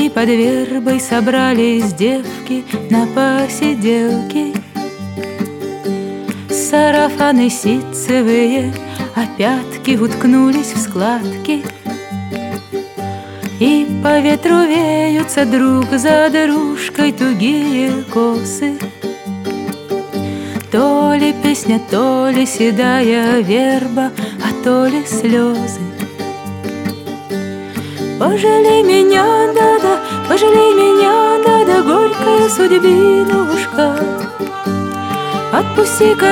реки под вербой собрались девки на посиделки. Сарафаны ситцевые, а пятки уткнулись в складки. И по ветру веются друг за дружкой тугие косы. То ли песня, то ли седая верба, а то ли слезы. Пожалей меня, да-да, пожалей меня, да-да, горькая судьбинушка. Отпусти-ка,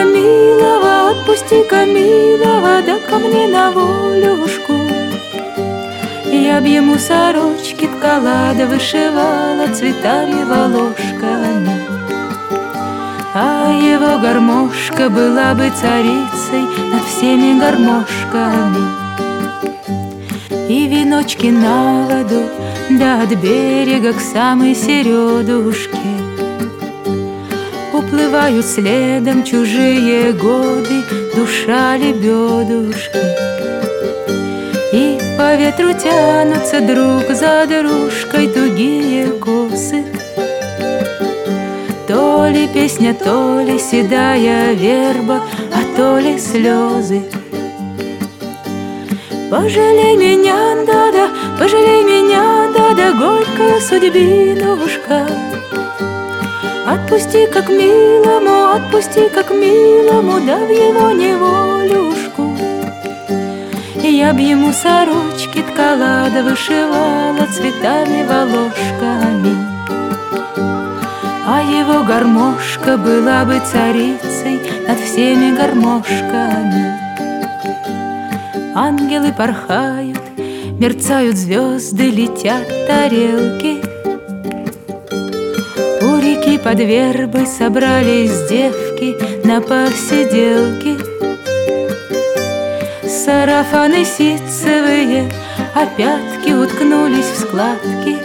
милого, да ко мне на волюшку. Я б ему сорочки ткала, да вышивала цветами волошками. А его гармошка была бы царицей над всеми гармошками. И веночки на воду, да от берега к самой середушке. Уплывают следом чужие годы, душа лебедушки. И по ветру тянутся друг за дружкой тугие косы. То ли песня, то ли седая верба, а то ли слезы. Пожалей меня, да-да, пожалей меня, да-да, горькая судьбинушка. Отпусти как милому, да в его неволюшку. Я б ему сорочки ткала, да вышивала цветами волошками. А его гармошка была бы царицей над всеми гармошками. Ангелы порхают, мерцают звезды, летят тарелки. У реки под вербой собрались девки на посиделки. Сарафаны ситцевые, а пятки уткнулись в складки.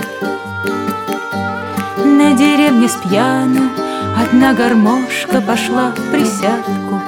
На деревне с пьяну одна гармошка пошла в присядку.